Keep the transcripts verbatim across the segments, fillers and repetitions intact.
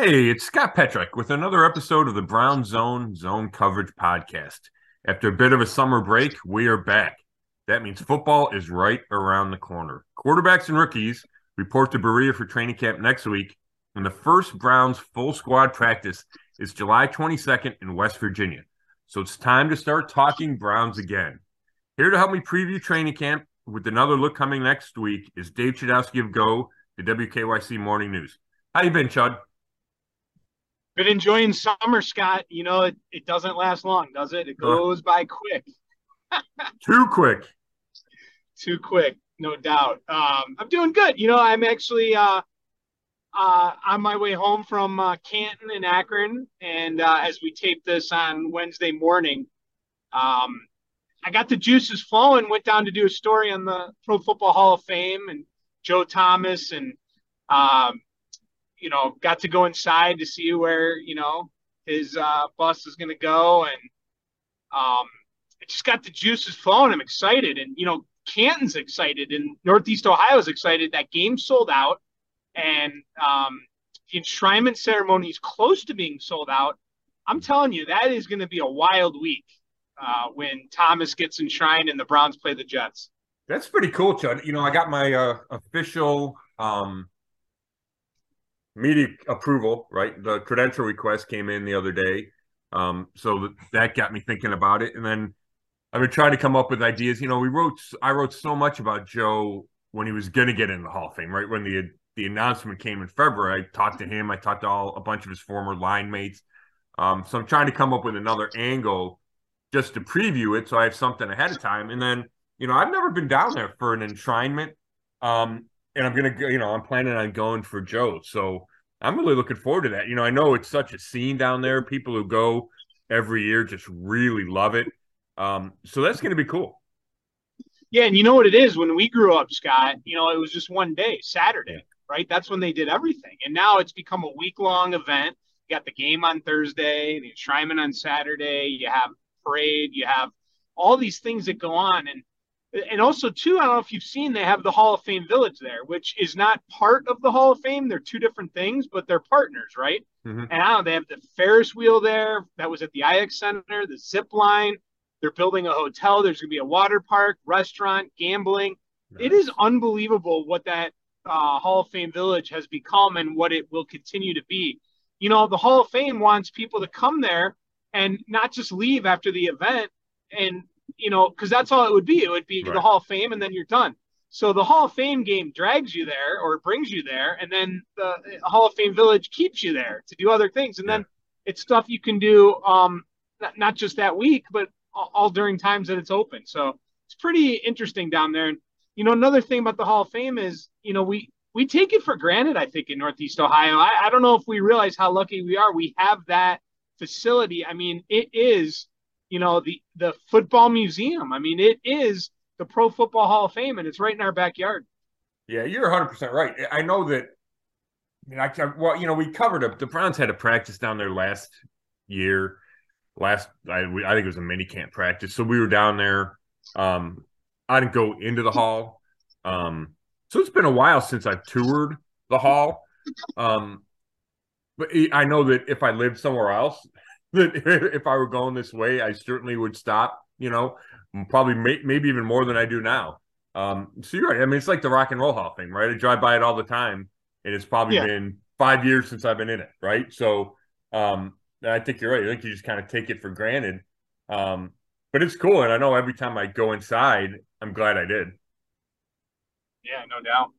Hey, it's Scott Petrick with another episode of the Brown Zone Zone Coverage Podcast. After a bit of a summer break, we are back. That means football is right around the corner. Quarterbacks and rookies report to Berea for training camp next week, and the first Browns full squad practice is July twenty-second in West Virginia. So it's time to start talking Browns again. Here to help me preview training camp with another look coming next week is Dave Chudowski of Go, the W K Y C Morning News. How you been, Chud? Been enjoying summer, Scott. You know, it, it doesn't last long, does it? It Uh, goes by quick, too quick. too quick, no doubt. Um, I'm doing good. You know, I'm actually uh, uh, on my way home from uh, Canton and Akron. And uh, as we tape this on Wednesday morning, um, I got the juices flowing, went down to do a story on the Pro Football Hall of Fame and Joe Thomas and, um, you know, got to go inside to see where, you know, his uh, bus is going to go. And Um, it just got the juices flowing. I'm excited, and you know, Canton's excited, and Northeast Ohio's excited. That game sold out, and um, the enshrinement ceremony is close to being sold out. I'm telling you, that is going to be a wild week uh, when Thomas gets enshrined and the Browns play the Jets. That's pretty cool, Chud. You know, I got my uh, official um, media approval, right? The credential request came in the other day. Um, so that got me thinking about it. And then I've been trying to come up with ideas. You know, we wrote, I wrote so much about Joe when he was going to get in the Hall of Fame, right? When the the announcement came in February, I talked to him. I talked to all a bunch of his former line mates. Um, so I'm trying to come up with another angle just to preview it, so I have something ahead of time. And then, you know, I've never been down there for an enshrinement, um, and I'm gonna go. You know, I'm planning on going for Joe, so I'm really looking forward to that. You know, I know it's such a scene down there. People who go every year just really love it. Um, so that's going to be cool. Yeah, and you know what it is when we grew up, Scott, you know, it was just one day, Saturday, Yeah. right? That's when they did everything. And now it's become a week long event. You got the game on Thursday, the enshrinement on Saturday, you have parade, you have all these things that go on. And and also too, I don't know if you've seen they have the Hall of Fame Village there, which is not part of the Hall of Fame. They're two different things, but they're partners, right? Mm-hmm. And I don't know, they have the Ferris wheel there that was at the I X Center, the zip line, they're building a hotel. There's going to be a water park, restaurant, gambling. It is Nice. unbelievable what that uh, Hall of Fame Village has become and what it will continue to be. You know, the Hall of Fame wants people to come there and not just leave after the event. And, you know, because that's all it would be. It would be the Right. Hall of Fame and then you're done. So the Hall of Fame game drags you there or brings you there. And then the Hall of Fame Village keeps you there to do other things. And Yeah. then it's stuff you can do um, not, not just that week, but all during times that it's open. So it's pretty interesting down there. And you know, another thing about the Hall of Fame is, you know, we we take it for granted. I think in Northeast Ohio, I, I don't know if we realize how lucky we are. We have that facility. I mean, it is, you know, the the football museum. I mean, it is the Pro Football Hall of Fame, and it's right in our backyard. Yeah, you're one hundred percent right. I know that. I mean, I, well, you know, we covered it. The Browns had a practice down there last year. Last, I, we, I think it was a mini camp practice. So we were down there. Um, I didn't go into the hall. Um, so it's been a while since I've toured the hall. Um, but I know that if I lived somewhere else, that if I were going this way, I certainly would stop. You know, probably may, maybe even more than I do now. Um, so you're right. I mean, it's like the Rock and Roll Hall thing, right? I drive by it all the time, and it's probably Yeah, been five years since I've been in it, right? So, um, I think you're right. I think you just kind of take it for granted. Um, but it's cool, and I know every time I go inside, I'm glad I did. yeah, no doubt.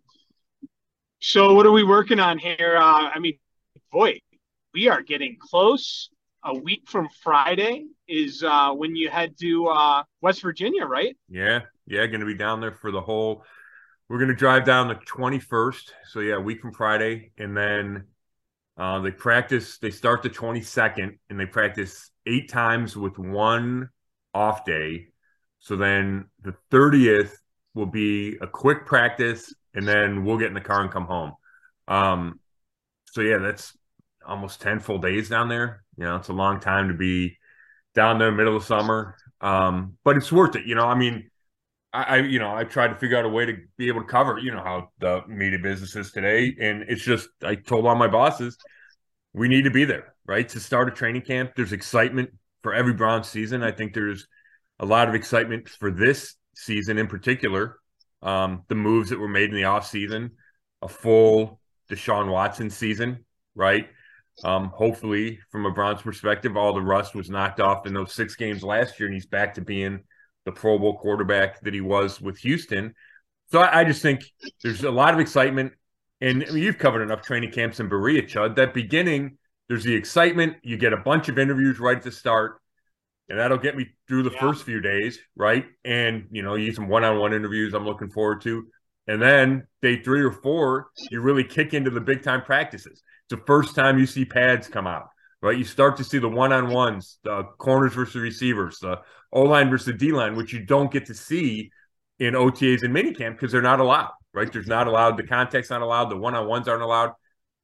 So what are we working on here? Uh, I mean, boy, we are getting close. A week from Friday is uh, when you head to uh, West Virginia, right? Yeah, yeah, going to be down there for the whole. We're going to drive down the twenty-first. So yeah, a week from Friday, and then uh, they practice. They start the twenty-second, and they practice eight times with one off day. So then the thirtieth will be a quick practice, and then we'll get in the car and come home. Um, so yeah, that's almost ten full days down there. You know, it's a long time to be down there middle of summer. Um, but it's worth it. You know, I mean, I, I, you know, I tried to figure out a way to be able to cover, you know, how the media business is today. And it's just, I told all my bosses, we need to be there, right? To start a training camp, there's excitement for every Browns season. I think there's a lot of excitement for this season in particular. Um, the moves that were made in the offseason, a full Deshaun Watson season, right? Um, hopefully, from a Browns perspective, all the rust was knocked off in those six games last year, and he's back to being the Pro Bowl quarterback that he was with Houston. So I, I just think there's a lot of excitement. And I mean, you've covered enough training camps in Berea, Chud. That beginning, there's the excitement. You get a bunch of interviews right at the start, and that'll get me through the Yeah. first few days, right? And, you know, you get some one-on-one interviews I'm looking forward to. And then day three or four, you really kick into the big-time practices. It's the first time you see pads come out, right? You start to see the one-on-ones, the corners versus receivers, the O-line versus the D-line, which you don't get to see in O T As and minicamp because they're not allowed, right? There's not allowed. The contact's not allowed. The one-on-ones aren't allowed.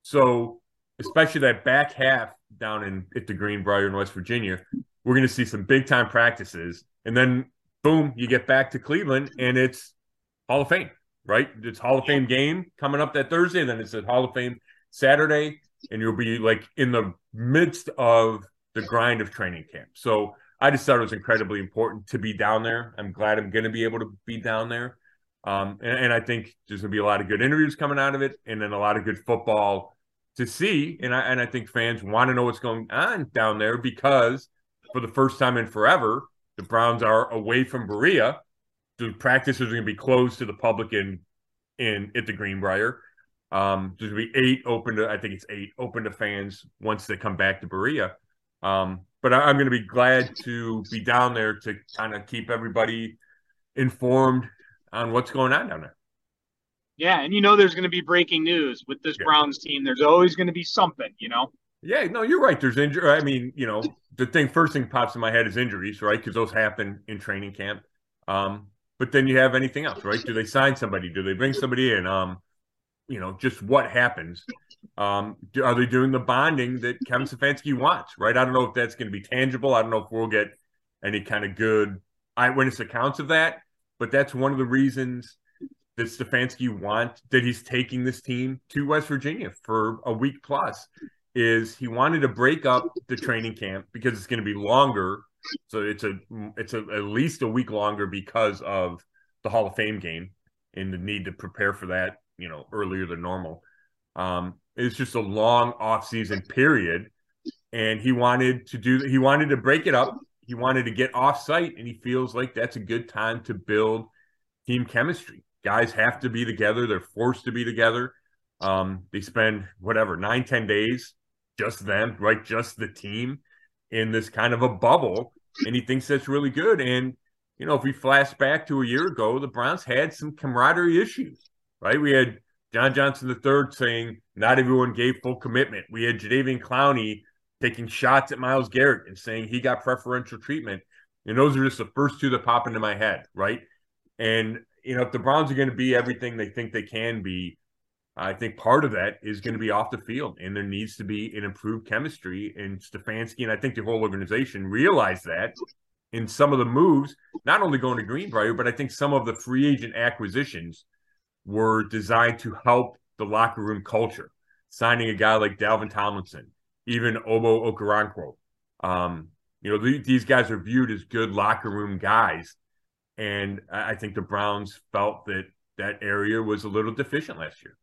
So especially that back half down in at the Greenbrier in West Virginia, we're going to see some big-time practices. And then, boom, you get back to Cleveland, and it's Hall of Fame, right? It's Hall of Fame game coming up that Thursday, and then it's a Hall of Fame Saturday, and you'll be, like, in the midst of the grind of training camp. So I just thought it was incredibly important to be down there. I'm glad I'm going to be able to be down there. Um, and, and I think there's going to be a lot of good interviews coming out of it, and then a lot of good football to see. And I, and I think fans want to know what's going on down there because for the first time in forever, the Browns are away from Berea. The practices are going to be closed to the public in, in at the Greenbrier. Um, there's going to be eight open to, I think it's eight open to fans once they come back to Berea. Um, but I, I'm going to be glad to be down there to kind of keep everybody informed on what's going on down there. Yeah, and you know there's going to be breaking news with this Yeah. Browns team. There's always going to be something, you know. Yeah, no, you're right. There's injury. I mean, you know, the thing first thing pops in my head is injuries, right? Because those happen in training camp. Um, but then you have anything else, right? Do they sign somebody? Do they bring somebody in? Um, you know, just what happens. Um, do, are they doing the bonding that Kevin Stefanski wants, right? I don't know if that's going to be tangible. I don't know if we'll get any kind of good eyewitness accounts of that, but that's one of the reasons that Stefanski wants that he's taking this team to West Virginia for a week plus. Is he wanted to break up the training camp because it's going to be longer. So it's a it's a, at least a week longer because of the Hall of Fame game and the need to prepare for that, you know, earlier than normal. Um, it's just a long off-season period, and he wanted to do he wanted to break it up. He wanted to get off-site, and he feels like that's a good time to build team chemistry. Guys have to be together. They're forced to be together. Um, they spend whatever nine, ten days, just them, right? Just the team in this kind of a bubble, and he thinks that's really good. And you know, if we flash back to a year ago, the Browns had some camaraderie issues, right? We had John Johnson the third saying not everyone gave full commitment. We had Jadeveon Clowney taking shots at Myles Garrett and saying he got preferential treatment. And those are just the first two that pop into my head, right? And you know, if the Browns are going to be everything they think they can be, I think part of that is going to be off the field, and there needs to be an improved chemistry. And Stefanski, and I think the whole organization realized that in some of the moves, not only going to Greenbrier, but I think some of the free agent acquisitions were designed to help the locker room culture. Signing a guy like Dalvin Tomlinson, even Obo Okoronkwo. Um, you know, th- these guys are viewed as good locker room guys. And I think the Browns felt that that area was a little deficient last year.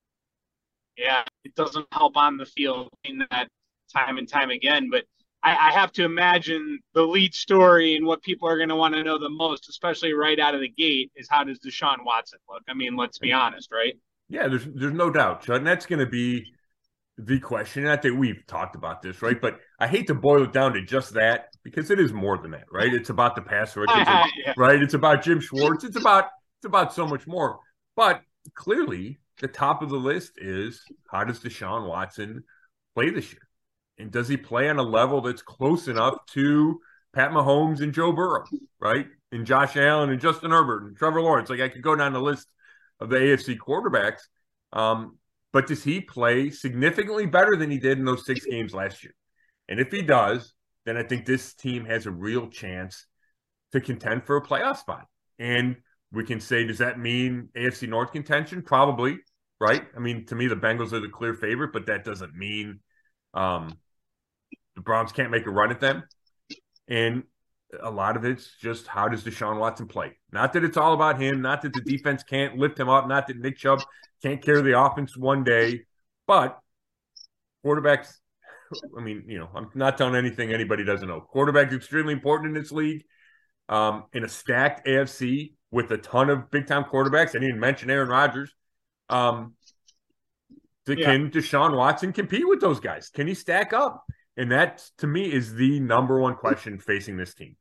Yeah, it doesn't help on the field in that time and time again. But I, I have to imagine the lead story and what people are going to want to know the most, especially right out of the gate, is how does Deshaun Watson look? I mean, let's be honest, right? Yeah, there's there's no doubt, Chud, and that's going to be the question. And I think we've talked about this, right? But I hate to boil it down to just that because it is more than that, right? It's about the pass rush, it's a, yeah. right? It's about Jim Schwartz. It's about it's about so much more. But clearly, the top of the list is how does Deshaun Watson play this year? And does he play on a level that's close enough to Pat Mahomes and Joe Burrow, right? And Josh Allen and Justin Herbert and Trevor Lawrence. Like I could go down the list of the A F C quarterbacks. Um, but does he play significantly better than he did in those six games last year? And if he does, then I think this team has a real chance to contend for a playoff spot. And we can say, does that mean A F C North contention? Probably, right? I mean, to me, the Bengals are the clear favorite, but that doesn't mean Um, the Browns can't make a run at them. And a lot of it's just how does Deshaun Watson play? Not that it's all about him, not that the defense can't lift him up, not that Nick Chubb can't carry the offense one day, but quarterbacks, I mean, you know, I'm not telling anything anybody doesn't know. Quarterback's extremely important in this league. Um, in a stacked A F C with a ton of big time quarterbacks. I didn't even mention Aaron Rodgers. Um, Yeah. can Deshaun Watson compete with those guys? Can he stack up? And that, to me, is the number one question facing this team.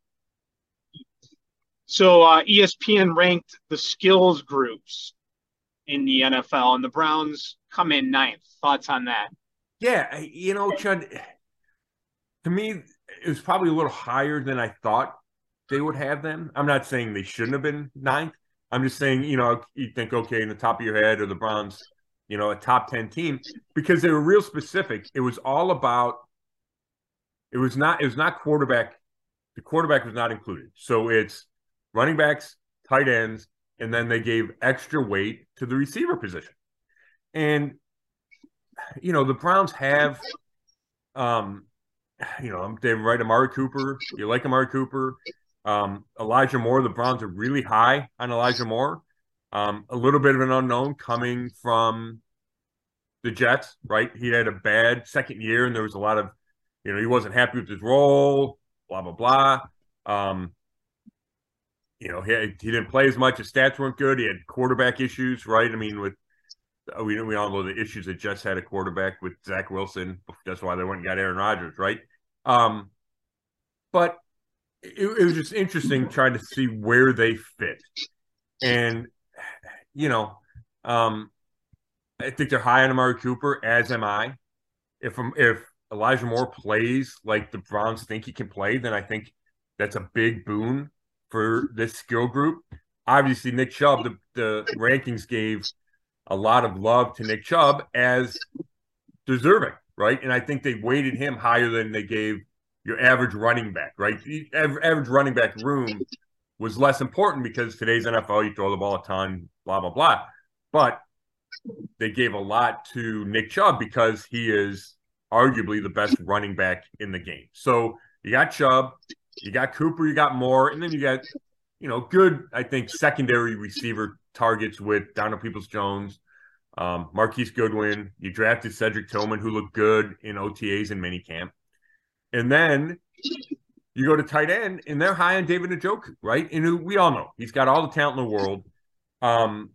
So uh, E S P N ranked the skills groups in the N F L, and the Browns come in ninth. Thoughts on that? Yeah, you know, Chud, to me, it was probably a little higher than I thought they would have them. I'm not saying they shouldn't have been ninth. I'm just saying, you know, you think, okay, in the top of your head, are the Browns, you know, a top ten team, because they were real specific. It was all about, it was not, it was not quarterback. The quarterback was not included. So it's running backs, tight ends, and then they gave extra weight to the receiver position. And, you know, the Browns have, um, you know, they right Amari Cooper. You like Amari Cooper. Um, Elijah Moore, the Browns are really high on Elijah Moore. Um, a little bit of an unknown coming from the Jets, right? He had a bad second year, and there was a lot of, you know, he wasn't happy with his role, blah, blah, blah. Um, you know, he, he didn't play as much. His stats weren't good. He had quarterback issues, right? I mean, with we we all know the issues that Jets had a quarterback with Zach Wilson. That's why they went and got Aaron Rodgers, right? Um, but it, it was just interesting trying to see where they fit. And, you know, um, I think they're high on Amari Cooper, as am I. If if Elijah Moore plays like the Browns think he can play, then I think that's a big boon for this skill group. Obviously, Nick Chubb, the, the rankings gave a lot of love to Nick Chubb as deserving, right? And I think they weighted him higher than they gave your average running back, right? The average running back room was less important because today's N F L, you throw the ball a ton, blah, blah, blah. But they gave a lot to Nick Chubb because he is arguably the best running back in the game. So you got Chubb, you got Cooper, you got Moore, and then you got, you know, good, I think, secondary receiver targets with Donald Peoples-Jones, um, Marquise Goodwin. You drafted Cedric Tillman, who looked good in O T As and minicamp. And then you go to tight end, and they're high on David Njoku, right? And who we all know he's got all the talent in the world. Um,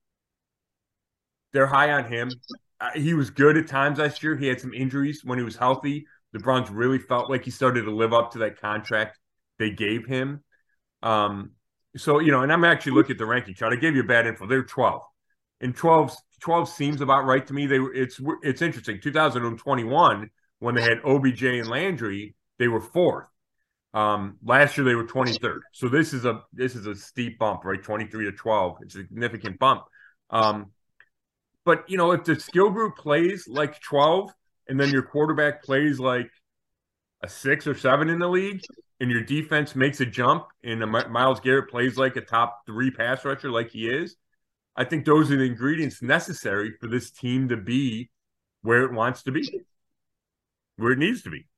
they're high on him. Uh, he was good at times last year. He had some injuries when he was healthy. The Browns really felt like he started to live up to that contract they gave him. Um, so, you know, and I'm actually looking at the ranking chart. I gave you a bad info. They're twelve. And twelve, twelve seems about right to me. They were, it's it's interesting. two thousand twenty-one, when they had O B J and Landry, they were fourth. Um, last year they were twenty-third. So this is a this is a steep bump, right? twenty-three to twelve. It's a significant bump. Um, but you know, if the skill group plays like twelve, and then your quarterback plays like a six or seven in the league, and your defense makes a jump, and a Myles Garrett plays like a top three pass rusher like he is, I think those are the ingredients necessary for this team to be where it wants to be, where it needs to be.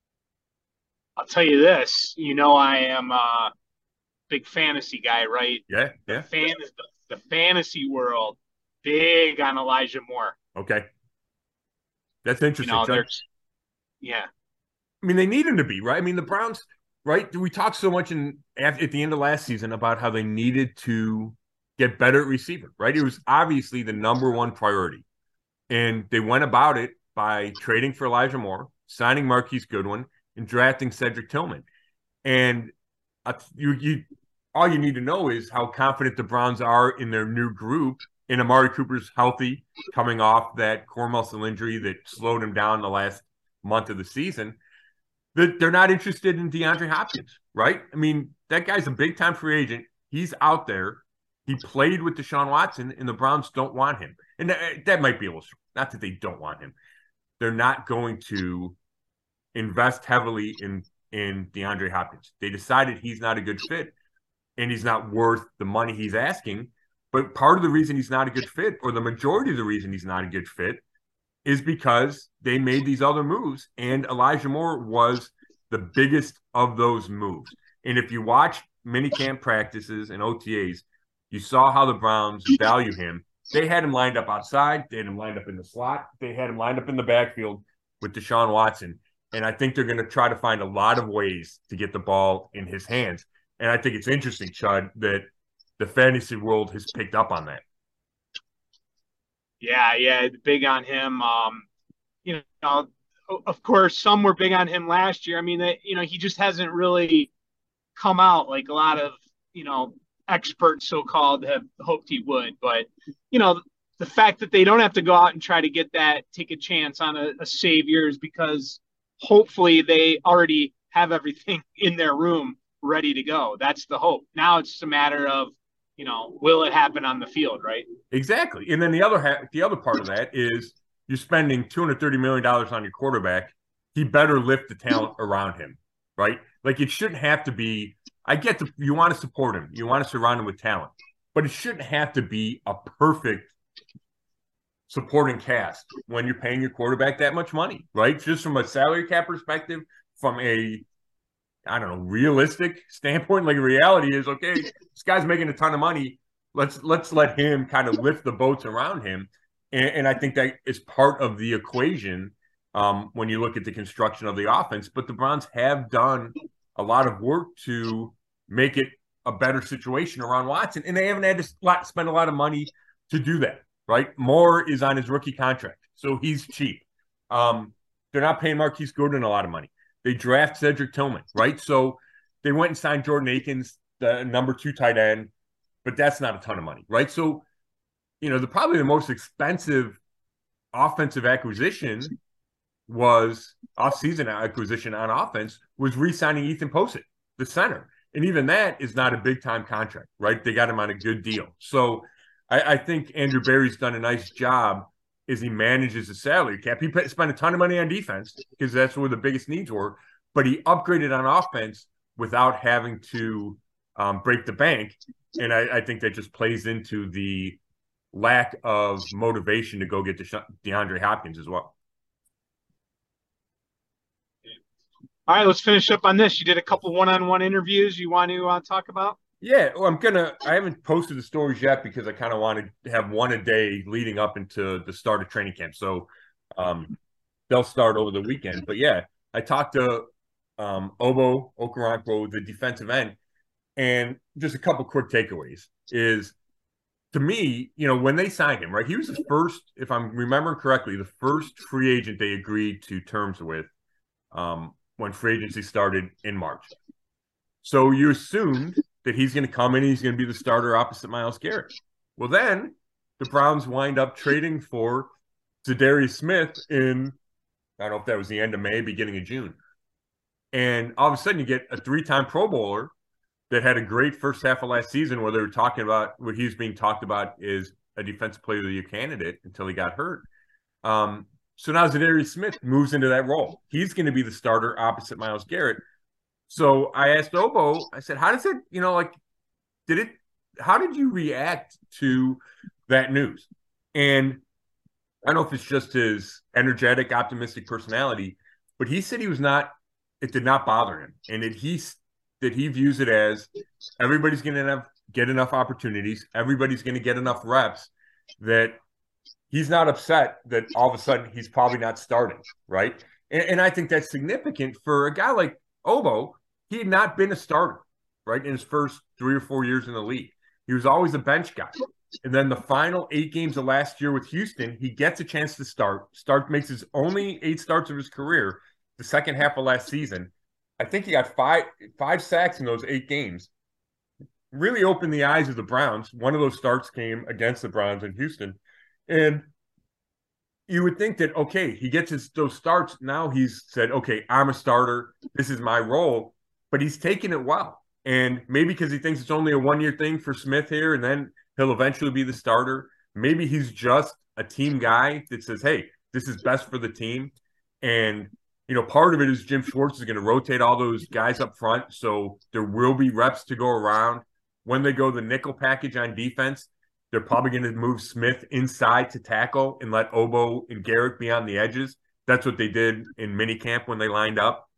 I'll tell you this, you know, I am a big fantasy guy, right? Yeah, yeah. The, fan, the, the fantasy world, big on Elijah Moore. Okay. That's interesting. You know, there's, yeah. I mean, they need him to be, right? I mean, the Browns, right? We talked so much in at, at the end of last season about how they needed to get better at receiver, right? It was obviously the number one priority. And they went about it by trading for Elijah Moore, signing Marquise Goodwin, and drafting Cedric Tillman. And uh, you, you, all you need to know is how confident the Browns are in their new group. And Amari Cooper's healthy, coming off that core muscle injury that slowed him down the last month of the season. That they're not interested in DeAndre Hopkins, right? I mean, that guy's a big-time free agent. He's out there. He played with Deshaun Watson, and the Browns don't want him. And that, that might be a little – not that they don't want him. They're not going to invest heavily in, in DeAndre Hopkins. They decided he's not a good fit, and he's not worth the money he's asking. But part of the reason he's not a good fit, or the majority of the reason he's not a good fit, is because they made these other moves, and Elijah Moore was the biggest of those moves. And if you watch minicamp practices and O T As, you saw how the Browns value him. They had him lined up outside. They had him lined up in the slot. They had him lined up in the backfield with Deshaun Watson. And I think they're going to try to find a lot of ways to get the ball in his hands. And I think it's interesting, Chud, that the fantasy world has picked up on that. Yeah, yeah, big on him. Um, you know, of course, some were big on him last year. I mean, that you know, he just hasn't really come out like a lot of you know experts, so-called, have hoped he would. But you know, the fact that they don't have to go out and try to get that, take a chance on a, a savior, is because hopefully they already have everything in their room ready to go. That's the hope. Now it's just a matter of, you know, will it happen on the field, right? Exactly. And then the other ha- the other part of that is you're spending two hundred thirty million dollars on your quarterback. He better lift the talent around him, right? Like, it shouldn't have to be, I get the, you want to support him. You want to surround him with talent. But it shouldn't have to be a perfect supporting cast when you're paying your quarterback that much money, right? Just from a salary cap perspective, from a, I don't know, realistic standpoint, like, reality is, okay, this guy's making a ton of money. Let's let's let him kind of lift the boats around him. And, and I think that is part of the equation um, when you look at the construction of the offense. But the Browns have done a lot of work to make it a better situation around Watson, and they haven't had to spend a lot of money to do that, right? Moore is on his rookie contract, so he's cheap. Um, they're not paying Marquise Goodwin a lot of money. They draft Cedric Tillman, right? So they went and signed Jordan Akins, the number two tight end, but that's not a ton of money, right? So, you know, the probably the most expensive offensive acquisition was off-season acquisition on offense was re-signing Ethan Posick, the center. And even that is not a big-time contract, right? They got him on a good deal. So I, I think Andrew Berry's done a nice job as he manages the salary cap. He spent a ton of money on defense because that's where the biggest needs were, but he upgraded on offense without having to um, break the bank. And I, I think that just plays into the lack of motivation to go get De- DeAndre Hopkins as well. All right, let's finish up on this. You did a couple one-on-one interviews you want to uh, talk about? Yeah, well, I'm gonna. I haven't posted the stories yet because I kind of wanted to have one a day leading up into the start of training camp. So um, they'll start over the weekend. But yeah, I talked to um, Obo Okoronkwo, the defensive end, and just a couple quick takeaways is, to me, you know, when they signed him, right? He was the first, if I'm remembering correctly, the first free agent they agreed to terms with um, when free agency started in March. So you assumed that he's going to come in and he's going to be the starter opposite Myles Garrett. Well, then the Browns wind up trading for Za'Darius Smith in, I don't know if that was the end of May, beginning of June. And all of a sudden you get a three-time Pro Bowler that had a great first half of last season where they were talking about what he was being talked about is a defensive player of the year candidate until he got hurt. Um, so now Za'Darius Smith moves into that role. He's going to be the starter opposite Myles Garrett. So I asked Obo, I said, how does it, you know, like, did it, how did you react to that news? And I don't know if it's just his energetic, optimistic personality, but he said he was not, it did not bother him. And that he, that he views it as everybody's going to get enough opportunities. Everybody's going to get enough reps that he's not upset that all of a sudden he's probably not starting, right? And, and I think that's significant for a guy like Obo. He had not been a starter, right, in his first three or four years in the league. He was always a bench guy. And then the final eight games of last year with Houston, he gets a chance to start. Start makes his only eight starts of his career the second half of last season. I think he got five five sacks in those eight games. Really opened the eyes of the Browns. One of those starts came against the Browns in Houston. And you would think that, okay, he gets his those starts. Now he's said, okay, I'm a starter. This is my role. But he's taken it well. And maybe because he thinks it's only a one-year thing for Smith here, and then he'll eventually be the starter. Maybe he's just a team guy that says, hey, this is best for the team. And, you know, part of it is Jim Schwartz is going to rotate all those guys up front. So there will be reps to go around. When they go the nickel package on defense, They're probably going to move Smith inside to tackle and let Obo and Garrett be on the edges. That's what they did in minicamp when they lined up.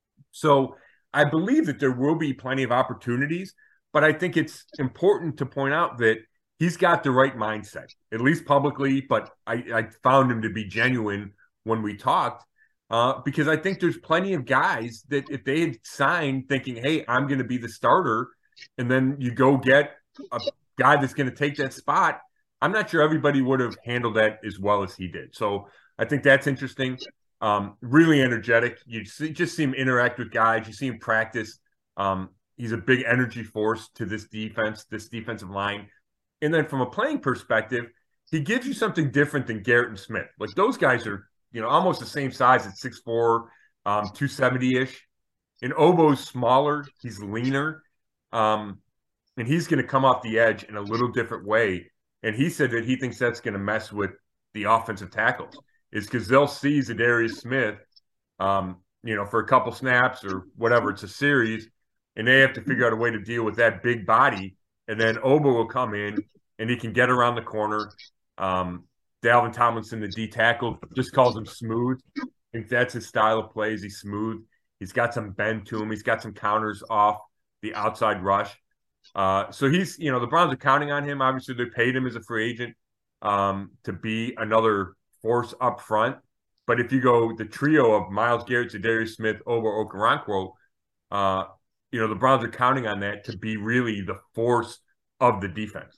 So I believe that there will be plenty of opportunities, but I think it's important to point out that he's got the right mindset, at least publicly, but I, I found him to be genuine when we talked, uh, because I think there's plenty of guys that if they had signed thinking, hey, I'm going to be the starter, and then you go get a guy that's going to take that spot, I'm not sure everybody would have handled that as well as he did. So I think that's interesting. Um, really energetic. You see, just see him interact with guys. You see him practice. Um, he's a big energy force to this defense, this defensive line. And then from a playing perspective, he gives you something different than Garrett and Smith. Like those guys are, you know, almost the same size at six four, um, two seventy-ish. And Obo's smaller. He's leaner. Um, and he's going to come off the edge in a little different way. And he said that he thinks that's going to mess with the offensive tackles. Is because they'll see Za'Darius Smith, um, you know, for a couple snaps or whatever, it's a series, and they have to figure out a way to deal with that big body. And then Obo will come in, and he can get around the corner. Um, Dalvin Tomlinson, the D tackle, just calls him smooth. I think that's his style of play. Is he's smooth. He's got some bend to him. He's got some counters off the outside rush. Uh, so he's, you know, the Browns are counting on him. Obviously, they paid him as a free agent um, to be another force up front. But if you go the trio of Myles Garrett, Za'Darius Smith, Obo Okoronkwo, uh, you know, the Browns are counting on that to be really the force of the defense.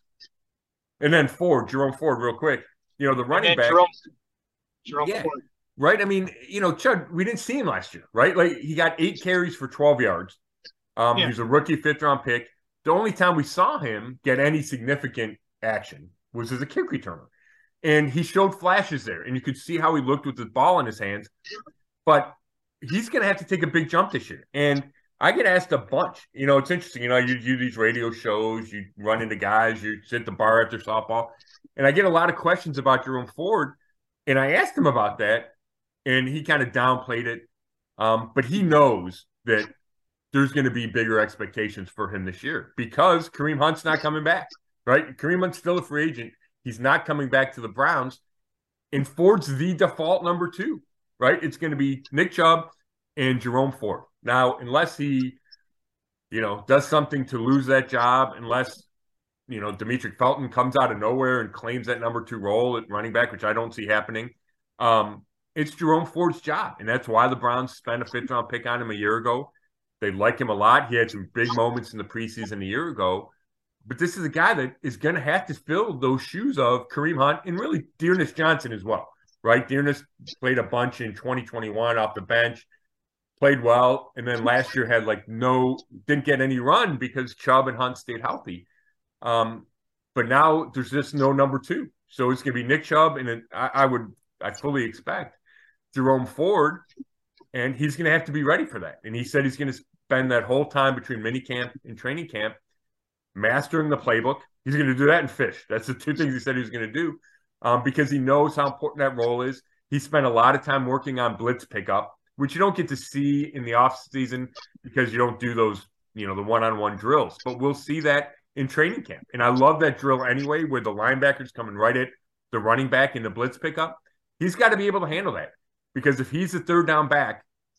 And then Ford, Jerome Ford, real quick, you know, the running back. Jerome, Jerome yeah, Ford. Right? I mean, you know, Chud, we didn't see him last year, right? Like he got eight carries for twelve yards. Um, yeah. He's a rookie fifth round pick. The only time we saw him get any significant action was as a kick returner. And he showed flashes there, and you could see how he looked with the ball in his hands. But he's going to have to take a big jump this year. And I get asked a bunch. You know, it's interesting. You know, you do these radio shows, you run into guys, you sit at the bar after softball. And I get a lot of questions about Jerome Ford. And I asked him about that, and he kind of downplayed it. Um, but he knows that there's going to be bigger expectations for him this year because Kareem Hunt's not coming back, right? Kareem Hunt's still a free agent. He's not coming back to the Browns. And Ford's the default number two, right? It's going to be Nick Chubb and Jerome Ford. Now, unless he, you know, does something to lose that job, unless, you know, Demetric Felton comes out of nowhere and claims that number two role at running back, which I don't see happening, um, it's Jerome Ford's job. And that's why the Browns spent a fifth round pick on him a year ago. They like him a lot. He had some big moments in the preseason a year ago. But this is a guy that is going to have to fill those shoes of Kareem Hunt and really Dearness Johnson as well, right? Dearness played a bunch in twenty twenty-one off the bench, played well, and then last year had like no, didn't get any run because Chubb and Hunt stayed healthy. Um, but now there's just no number two. So it's going to be Nick Chubb, and I, I would, I fully expect Jerome Ford, and he's going to have to be ready for that. And he said he's going to spend that whole time between minicamp and training camp mastering the playbook. He's going to do that in fish. That's the two things he said he was going to do um, because he knows how important that role is. He spent a lot of time working on blitz pickup, which you don't get to see in the offseason because you don't do those, you know, the one-on-one drills. But we'll see that in training camp. And I love that drill anyway, where the linebacker's coming right at the running back in the blitz pickup. He's got to be able to handle that because if he's the third down back,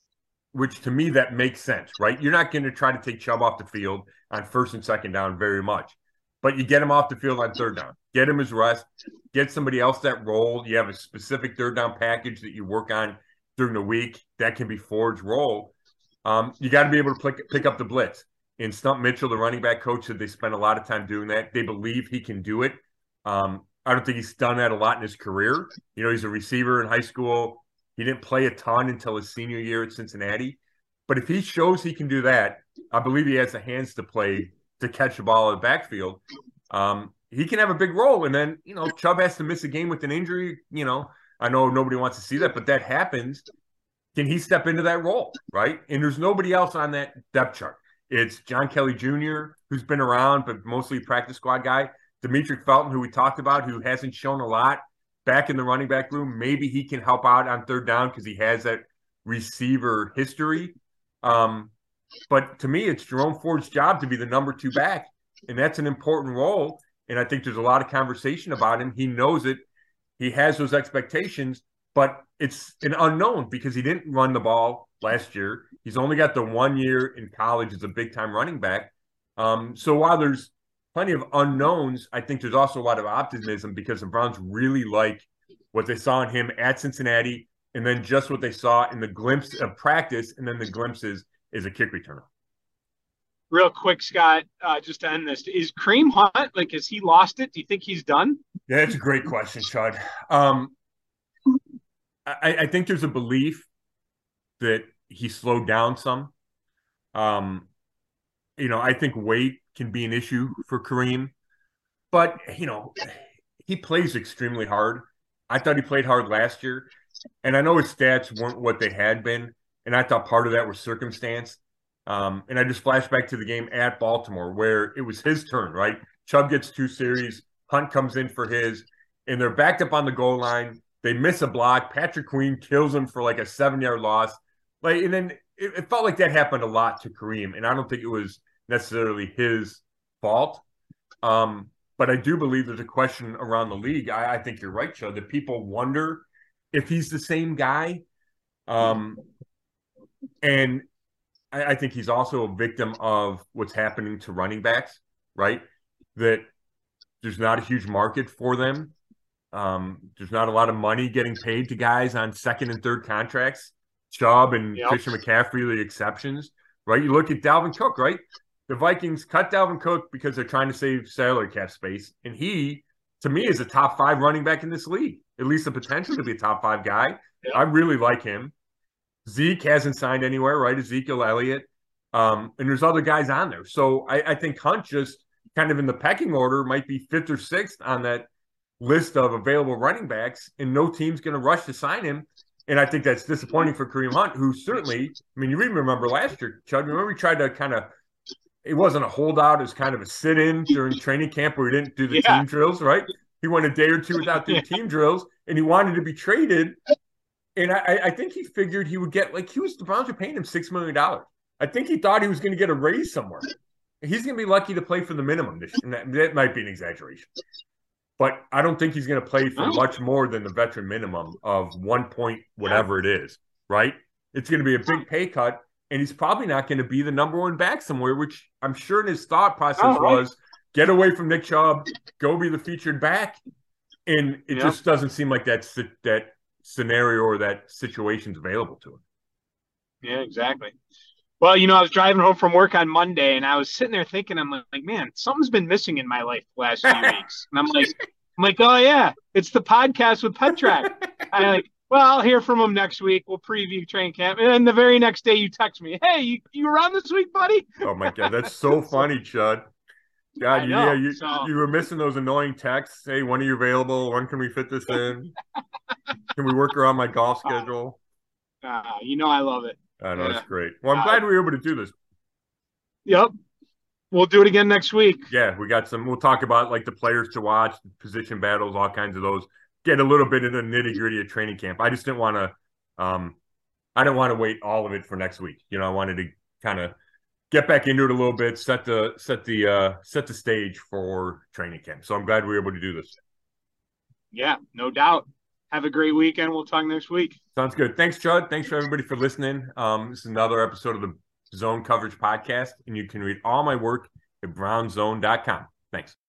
which to me, that makes sense, right? You're not going to try to take Chubb off the field on first and second down very much, but you get him off the field on third down, get him his rest, get somebody else that role. You have a specific third down package that you work on during the week. That can be Ford's role. Um, you got to be able to pick, pick up the blitz. And Stump Mitchell, the running back coach, said they spend a lot of time doing that. They believe he can do it. Um, I don't think he's done that a lot in his career. You know, he's a receiver in high school. He didn't play a ton until his senior year at Cincinnati. But if he shows he can do that, I believe he has the hands to play to catch the ball in the backfield. Um, he can have a big role. And then, you know, Chubb has to miss a game with an injury. You know, I know nobody wants to see that, but that happens. Can he step into that role, right? And there's nobody else on that depth chart. It's John Kelly Junior, who's been around, but mostly a practice squad guy. Demetric Felton, who we talked about, who hasn't shown a lot back in the running back room. Maybe he can help out on third down because he has that receiver history. Um, but to me, it's Jerome Ford's job to be the number two back, and that's an important role. And I think there's a lot of conversation about him. He knows it. He has those expectations, but it's an unknown because he didn't run the ball last year. He's only got the one year in college as a big-time running back. Um, so while there's plenty of unknowns, I think there's also a lot of optimism because the Browns really like what they saw in him at Cincinnati and then just what they saw in the glimpse of practice and then the glimpses is a kick returner. Real quick, Scott, uh, just to end this, is Kareem Hunt, like, has he lost it? Do you think he's done? Yeah, that's a great question, Chud. Um, I, I think there's a belief that he slowed down some. Um, you know, I think weight can be an issue for Kareem, but, you know, he plays extremely hard. I thought he played hard last year, and I know his stats weren't what they had been, and I thought part of that was circumstance. Um, and I just flashed back to the game at Baltimore where it was his turn, right? Chubb gets two series, Hunt comes in for his, and they're backed up on the goal line. They miss a block. Patrick Queen kills him for like a seven-yard loss. Like, and then it, it felt like that happened a lot to Kareem, and I don't think it was necessarily his fault. Um, but I do believe there's a question around the league. I, I think you're right, Chud, that people wonder if he's the same guy. Um, and I, I think he's also a victim of what's happening to running backs, right? That there's not a huge market for them. Um, there's not a lot of money getting paid to guys on second and third contracts. Chubb and yep. Christian McCaffrey are the exceptions, right? You look at Dalvin Cook, right? The Vikings cut Dalvin Cook because they're trying to save salary cap space. And he, to me, is a top five running back in this league, at least the potential to be a top five guy. Yep. I really like him. Zeke hasn't signed anywhere, right? Ezekiel Elliott. Um, and there's other guys on there. So I, I think Hunt just kind of in the pecking order might be fifth or sixth on that list of available running backs, and no team's going to rush to sign him. And I think that's disappointing for Kareem Hunt, who certainly, I mean, you even remember last year, Chud, remember he tried to kind of, it wasn't a holdout, it was kind of a sit-in during training camp where he didn't do the yeah. team drills, right? He went a day or two without doing yeah. team drills, and he wanted to be traded. And I, I think he figured he would get, like, he was, the Browns were paying him six million dollars. I think he thought he was going to get a raise somewhere. He's going to be lucky to play for the minimum this year. And that, that might be an exaggeration. But I don't think he's going to play for much more than the veteran minimum of one point whatever it is, right? It's going to be a big pay cut, and he's probably not going to be the number one back somewhere, which I'm sure in his thought process oh, right. was get away from Nick Chubb, go be the featured back. And it yep. just doesn't seem like that's that scenario or that situation's available to him. Yeah, exactly. Well, you know, I was driving home from work on Monday, and I was sitting there thinking, I'm like, man, something's been missing in my life the last few weeks. And I'm like, I'm like, oh yeah, it's the podcast with Petrak. I'm like, well, I'll hear from him next week. We'll preview training camp, and then the very next day, you text me, hey, you, you around this week, buddy? Oh my god, that's so funny, Chud. God, you, yeah, you so, you were missing those annoying texts. Hey, when are you available? When can we fit this in? Can we work around my golf schedule? Uh, uh, you know I love it. I know, yeah. It's great. Well, I'm uh, glad we were able to do this. Yep. We'll do it again next week. Yeah, we got some. We'll talk about like the players to watch, position battles, all kinds of those. Get a little bit into the nitty gritty of training camp. I just didn't want to. Um, I didn't want to wait all of it for next week. You know, I wanted to kind of get back into it a little bit, set the set the uh, set the stage for training camp. So I'm glad we were able to do this. Yeah, no doubt. Have a great weekend. We'll talk next week. Sounds good. Thanks, Chud. Thanks for everybody for listening. Um, this is another episode of the Zone Coverage Podcast, and you can read all my work at brown zone dot com. Thanks.